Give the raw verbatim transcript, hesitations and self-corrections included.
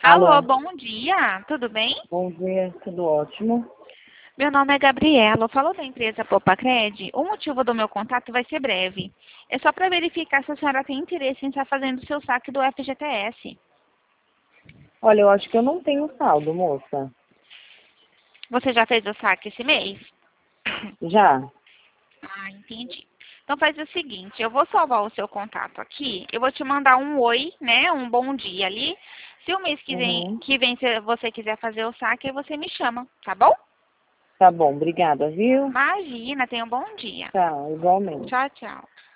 Alô, Alô, bom dia, tudo bem? bom dia, tudo ótimo. Meu nome é Gabriela, eu falo da empresa Popacred. O motivo do meu contato vai ser breve. É só para verificar se a senhora tem interesse em estar fazendo o seu saque do F G T S. Olha, eu acho que eu não tenho saldo, moça. Você já fez o saque esse mês? Já? Ah, entendi. Então faz o seguinte, eu vou salvar o seu contato aqui, eu vou te mandar um oi, né, um bom dia ali. Se o mês que vem, Uhum. que vem se você quiser fazer o saque, aí você me chama, tá bom? Tá bom, obrigada, viu? Imagina, tenha um bom dia. Tá, igualmente. Tchau, tchau.